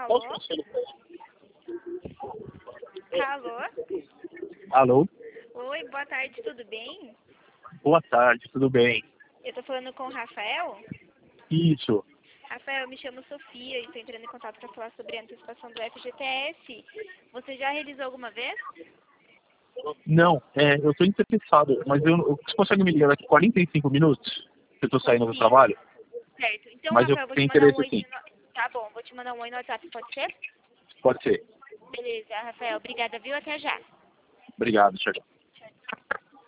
Alô? Alô? Alô? Oi, boa tarde, tudo bem? Boa tarde, tudo bem? Eu tô falando com o Rafael. Isso. Rafael, eu me chamo Sofia e estou entrando em contato para falar sobre a antecipação do FGTS. Você já realizou alguma vez? Não, eu estou interessado, mas você consegue me ligar daqui 45 minutos? Eu estou saindo do trabalho, Certo. Então, mas eu Rafael, vou te tenho mandar um interesse oi sim. Tá bom, vou te mandar um oi no WhatsApp, pode ser? Pode ser. Beleza, Rafael. Obrigada, viu? Até já. Obrigado, tchau. Tchau.